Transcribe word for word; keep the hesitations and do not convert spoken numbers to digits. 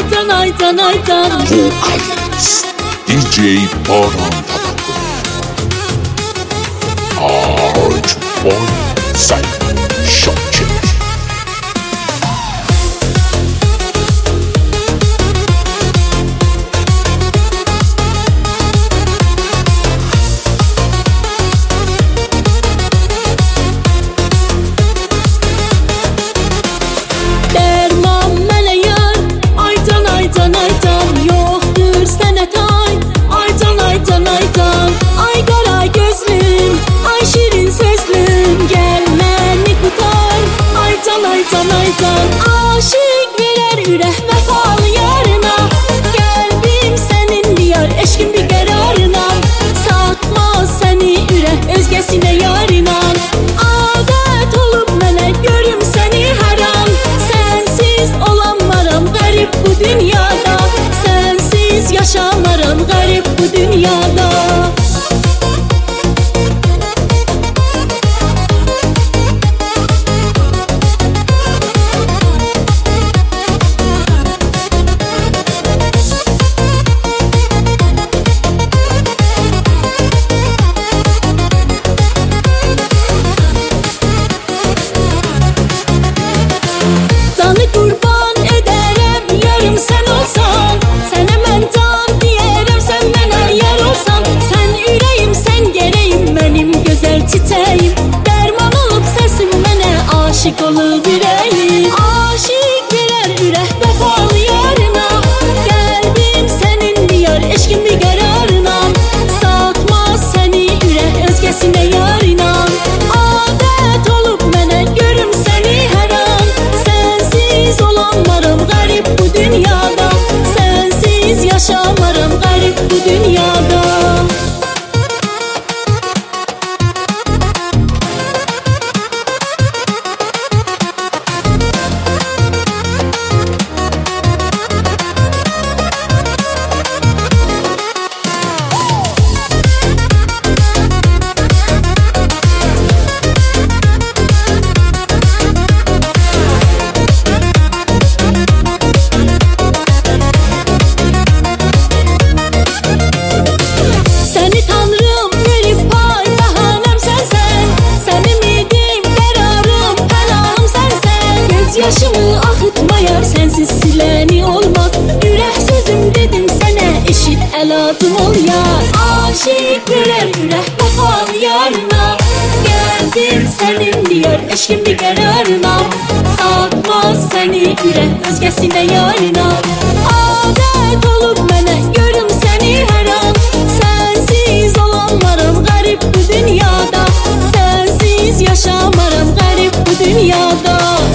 aydan aydan aydan. Vokalist D J Baran Tataklı. Arch Boy Simon Şokçer. Aşık verer ürək vəfalı yarına. Qəlbim sənin diyar, eşqim bir qərarına. Satmaz səni ürək özgəsinə yarına. Adət olub mənə görüm səni hər an. Sənsiz olanmaram qərib bu dünyada. Sənsiz yaşamaram qərib bu dünyada. Qurban edərəm yarım sən olsan. Sənə mən can deyərəm, sən mənə yar olsan. Sən ürəyim, sən gərəyim, mənim gözəl çiçəyim. Dərman olub səsim mənə, aşiq olub ürəyim. Aşiq verər ürək vəfalı yarına. Qəlbim sənin diyar, eşqim bir qərarına. Satmaz səni ürək özgəsinə yarına. Adət olub mənə görüm səni hər an. Sənsiz olanmaram qərib bu dünyada. Sənsiz yaşamaram qərib bu dünyada. Yaşımı axıtmayar, sənsiz siləni olmaz. Ürək sözüm dedim sənə, eşit əladım ol yar. Aşiq verər ürək vəfalı yarına. Qəlbim sənin diyar, eşqim bir qərarına. Satmaz səni ürək özgəsinə yarına. Adət olub mənə görüm səni hər an. Sənsiz olanmaram qərib bu dünyada. Sənsiz yaşamaram qərib bu dünyada.